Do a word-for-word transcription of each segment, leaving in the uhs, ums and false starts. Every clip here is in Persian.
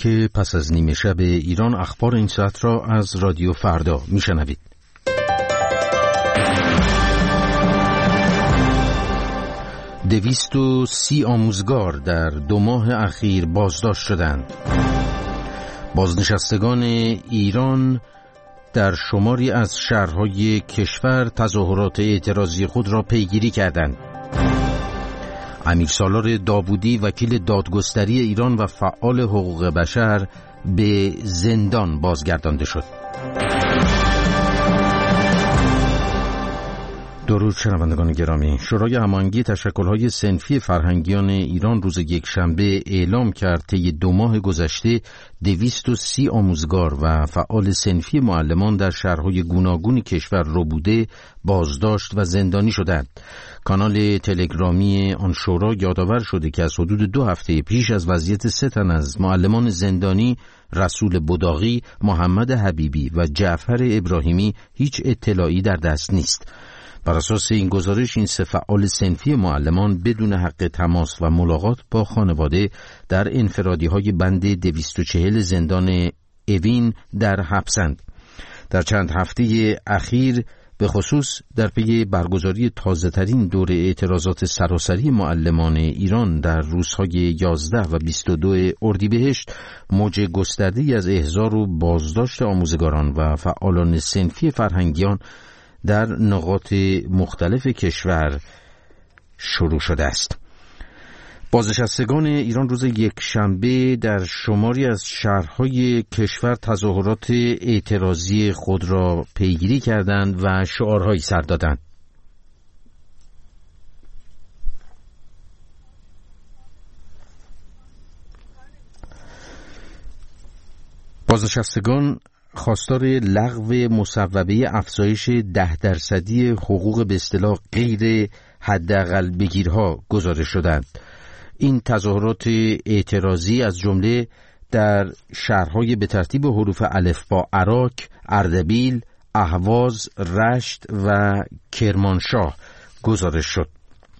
بلوک پس از نیمه شب ایران، اخبار این ساعت را از رادیو فردا میشنوید. دویست و سی آموزگار در دو ماه اخیر بازداشت شدند. بازنشستگان ایران در شماری از شهرهای کشور تظاهرات اعتراضی خود را پیگیری کردند. امیرسالار داوودی وکیل دادگستری ایران و فعال حقوق بشر به زندان بازگردانده شد. درود شنوندگان گرامی، شورای هماهنگی تشکل‌های صنفی فرهنگیان ایران روز یکشنبه اعلام کرد طی دو ماه گذشته دویست و سی آموزگار و فعال صنفی معلمان در شهرهای گوناگون کشور ربوده، بازداشت و زندانی شدند. کانال تلگرامی آن شورا یادآور شده که از حدود دو هفته پیش از وضعیت سه تن از معلمان زندانی رسول بداغی، محمد حبیبی و جعفر ابراهیمی هیچ اطلاعی در دست نیست. بر اساس این گزارش این سه فعال صنفی معلمان بدون حق تماس و ملاقات با خانواده در انفرادی‌های بند دویست و چهل زندان اوین در حبسند. در چند هفته اخیر به خصوص در پی برگزاری تازه‌ترین دور اعتراضات سراسری معلمان ایران در روزهای یازده و بیست و دو اردیبهشت، موج گسترده‌ای از احضار و بازداشت آموزگاران و فعالان صنفی فرهنگیان در نقاط مختلف کشور شروع شده است. بازنشستگان ایران روز یکشنبه در شماری از شهرهای کشور تظاهرات اعتراضی خود را پیگیری کردند و شعارهایی سر دادند. بازنشستگان خواستار لغو مصوبه افزایش ده درصدی حقوق به اصطلاح غیر حداقل بگیرها گزارش شدند. این تظاهرات اعتراضی از جمله در شهرهای به ترتیب حروف الفبا عراق، اردبیل، اهواز، رشت و کرمانشاه گزارش شد.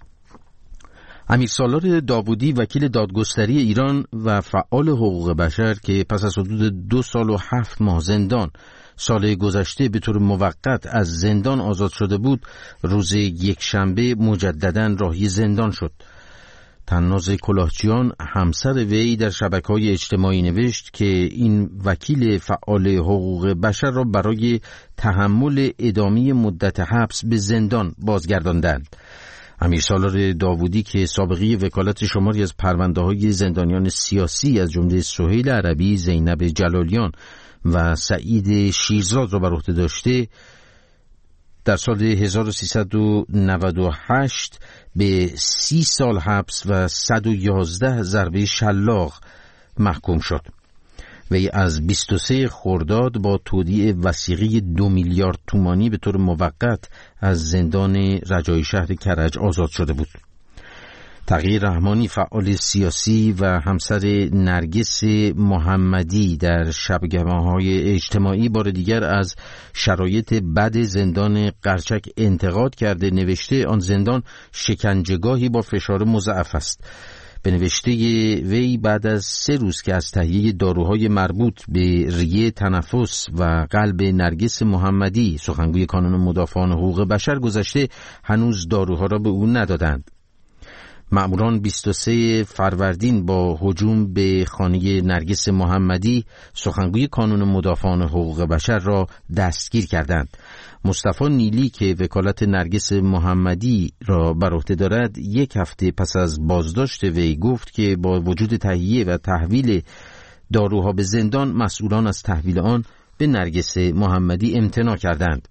امیرسالار داوودی وکیل دادگستری ایران و فعال حقوق بشر که پس از حدود دو سال و هفت ماه زندان سال گذشته به طور موقت از زندان آزاد شده بود، روز یکشنبه مجدداً راهی زندان شد. طناز کلاهچیان همسر وی در شبکه‌های اجتماعی نوشت که این وکیل فعال حقوق بشر را برای تحمل ادامه مدت حبس به زندان بازگرداندند. امیرسالار داوودی که سابقه وکالت شماری از پرونده‌های زندانیان سیاسی از جمله سهیل عربی، زینب جلالیان و سعید شیرزاد را بر عهده داشته، در سال هزار و سیصد و نود و هشت به سی سال حبس و صد و یازده ضربه شلاق محکوم شد. وی از بیست و سه خرداد با تودیع وثیقه دو میلیارد تومانی به طور موقت از زندان رجایی شهر کرج آزاد شده بود. تقی رحمانی فعال سیاسی و همسر نرگس محمدی در شبکه‌های اجتماعی بار دیگر از شرایط بد زندان قرچک انتقاد کرده نوشته آن زندان شکنجهگاهی با فشار مضاعف است. به نوشته وی بعد از سه روز که از تهیه داروهای مربوط به ریه تنفس و قلب نرگس محمدی سخنگوی کانون مدافعان حقوق بشر گذشته، هنوز داروها را به او ندادند. مأموران بیست و سه فروردین با هجوم به خانه نرگس محمدی سخنگوی کانون مدافعان حقوق بشر را دستگیر کردند. مصطفی نیلی که وکالت نرگس محمدی را بر عهده دارد، یک هفته پس از بازداشت وی گفت که با وجود تهیه و تحویل داروها به زندان، مسئولان از تحویل آن به نرگس محمدی امتناع کردند.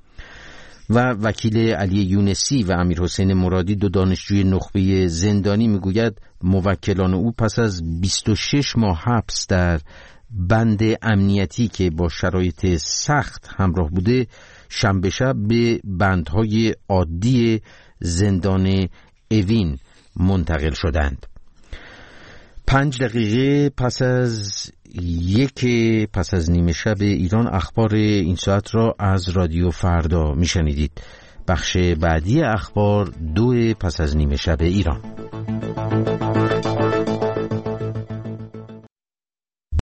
و وکیل علی یونسی و امیر حسین مرادی، دو دانشجوی نخبه زندانی، میگوید موکلان او پس از بیست و شش ماه حبس در بند امنیتی که با شرایط سخت همراه بوده، شنبه شب به بندهای عادی زندان اوین منتقل شدند. پنج دقیقه پس از یک پس از نیمه شب ایران، اخبار این ساعت را از رادیو فردا میشنیدید. بخش بعدی اخبار دو پس از نیمه شب ایران.